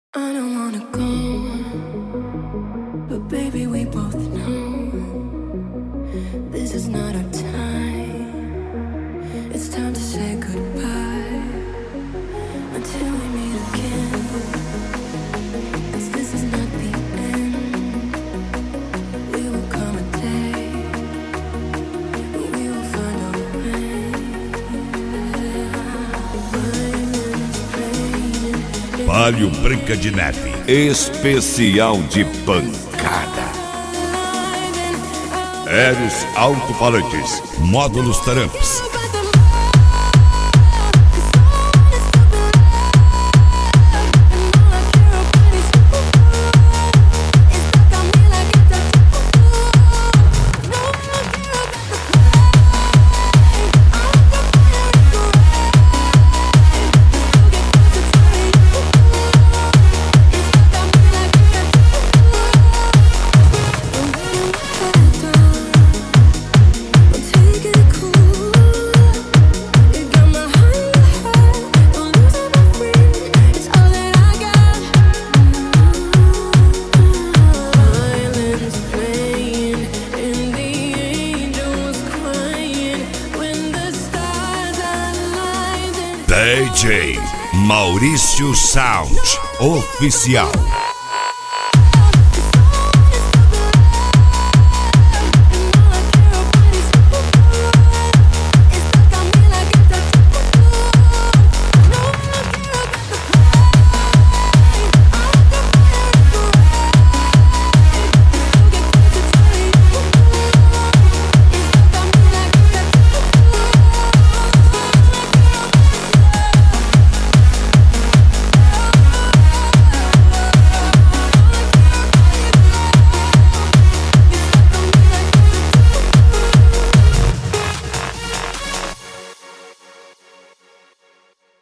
I don't wanna go, but baby, we both know this is not our time. It's time to say goodbye until we meet again. 'Cause this is not the end. We will come a day, but we will find a way. Palio Branca de Neve, especial de pancada. Eros Alto-Falantes, módulos Tramps. DJ Maurício Sound Oficial.